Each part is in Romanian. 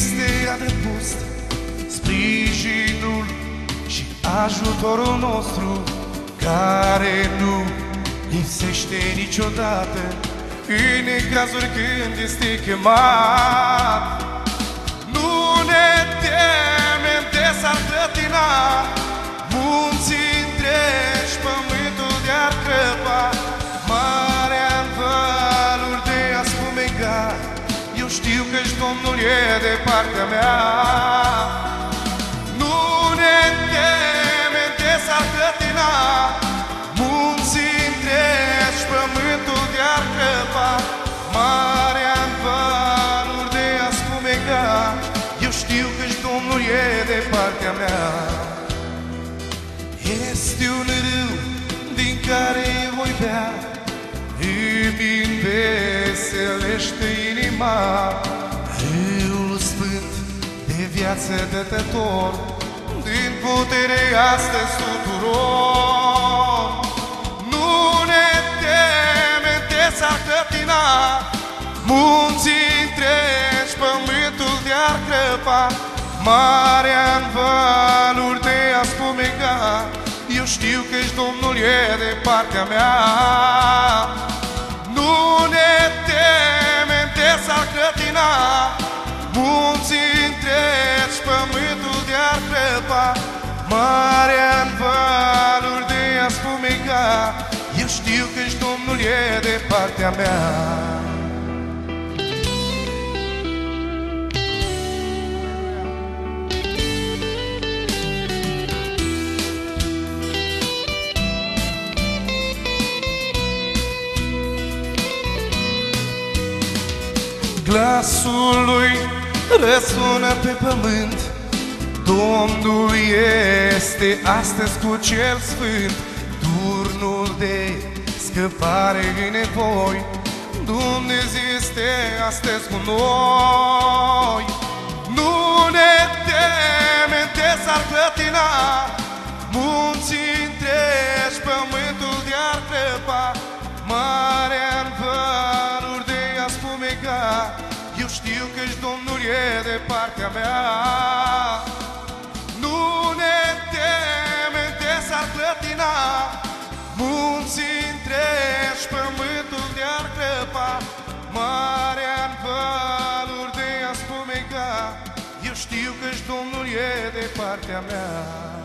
este adăpost, sprijinul și ajutorul nostru, care nu lipsește niciodată în necazuri când este chemat. Nu ne temem de s-ar clătina munții întregi, pământul de-ar crăpa, marea-n valuri de a spumega. Eu știu că-și Domnul e de partea mea. Nu ne temem de s-ar clătina munții întregi, pământul de-ar crăpa, marea-n valuri de a spumega. Eu știu că-și Domnul e de partea mea. Este un râu din care voi bea, îmi înveselește inima. Râul sfânt de viață dătător, din putere astăzi tuturor. Nu ne temem de s-ar clătina munții întregi, pământul de-ar crăpa, marea-n valuri de a spumega. Eu știu că-și Domnul e de partea mea. Nu ne temem de s-ar clătina munții întregi, pământul de-ar crăpa, marea-n valuri de a spumega. Eu știu că-și Domnul e de partea mea. Glasul lui răsună pe pământ, Domnul este astăzi cu cel sfânt. Turnul de scăpare în nevoi, Dumnezeu este astăzi cu noi. Nu ne temem de s-ar clătina munții întregi, pământul de-ar crăpa, marea-n valuri de a spumega. Eu știu că-și Domnul e de partea mea. Nu ne temem de s-ar clătina munții întregi, pământul de-ar crăpa, marea-n valuri de a spumega. Eu știu că-și Domnul e de partea mea.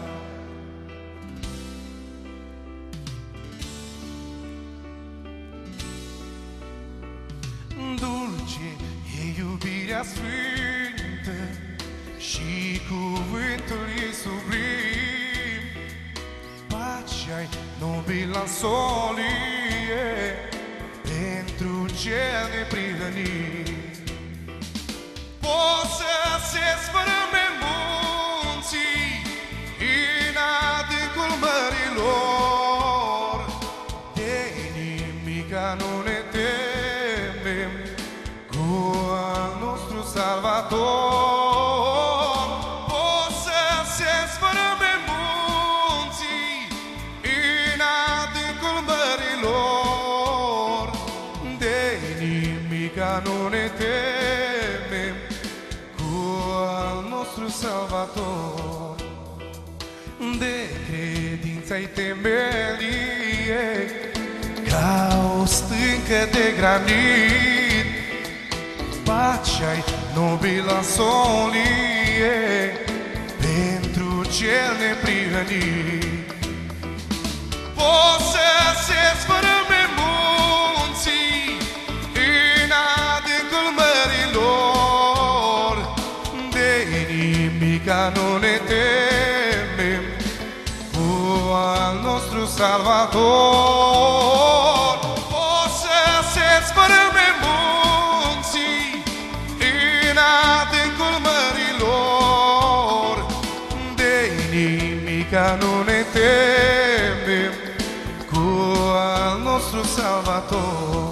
Dulce e iubirea sfântă și cuvântul ei sublim. Pacea-i nobilă în solie pentru cel neprihănit. Poți să se sfărâme munții în adâncul mărilor, de nimica nu ne temem, cu al nostru Salvator. Poți să se sfărâme munții în adâncul mărilor, de nimica nu ne temem, cu al nostru Salvator. De credință-i temelie, ca o stâncă de granit. Pacea-i nobilă solie pentru cel neprihănit. Poți să se sfărâme munții în adâncul mărilor, de nimica nu ne temem, cu al nostru Salvator. Poți să se sfărâme munții în adâncul mărilor, de nimica nu ne temem, cu al nostru Salvator.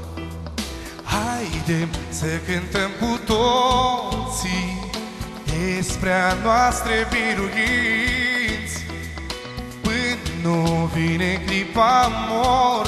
Haidem să cântăm cu toții despre a noastre biruinți, până nu vine clipa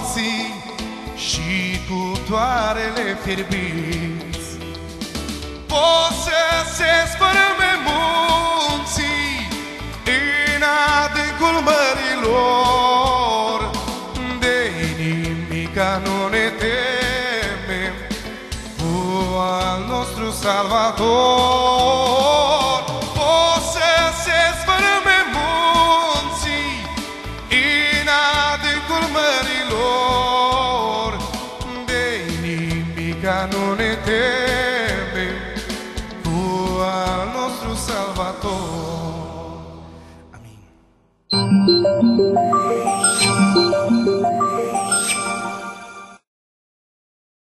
morții și cu toarele fierbinți. poți să se spărme munții în adâncul mărilor. De nimica nu ne temem, cu al nostru Salvator. Poți să se spărme munții în adâncul mărilor. De nimica nu ne temem, cu al nostru Salvator.